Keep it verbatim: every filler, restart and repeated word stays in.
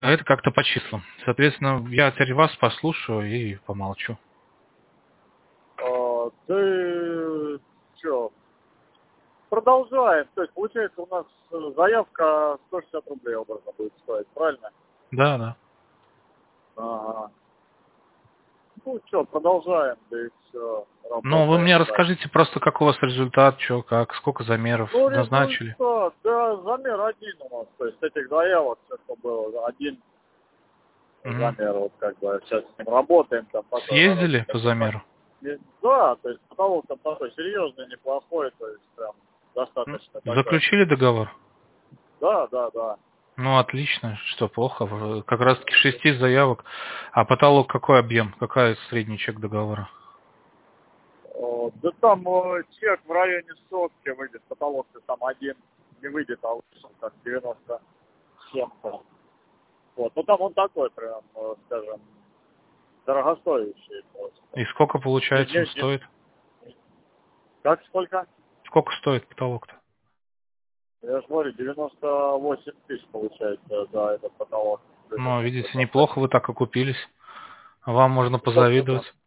А это как-то по числам. Соответственно, я теперь вас послушаю и помолчу. А, ты что, продолжаем. То есть, получается, у нас э, заявка сто шестьдесят рублей образно будет стоить, правильно? Да, да. Ага. Ну что, продолжаем, да и все, Ну, вы работаем мне дальше. расскажите просто, как у вас результат, что, как, сколько замеров Ну, назначили. результат, да, замер один у нас, то есть этих заявок, все, что было, один Мгм. замер, вот как бы сейчас с ним работаем, там такой Съездили хороший, по как бы, замеру? и- да, то есть потолок там такой серьезный, неплохой, то есть прям М? достаточно такой. Заключили договор? Да, да, да. Ну, отлично, что плохо. В- Как раз таки шести заявок. А потолок какой объем? Какая средний чек договора? О, да там э, чек в районе сотки выйдет, потолок-то там один не выйдет, а лучше как девяносто с чем-то. Вот, ну там он такой прям, э, скажем, дорогостоящий просто. И сколько, Не, получается, он не, стоит? не- как сколько? Сколько стоит потолок-то? Я же говорю, девяносто восемь тысяч получается, да, этот потолок. Ну, Примерно видите, сколько. неплохо вы так окупились. Вам можно Сколько там? позавидовать.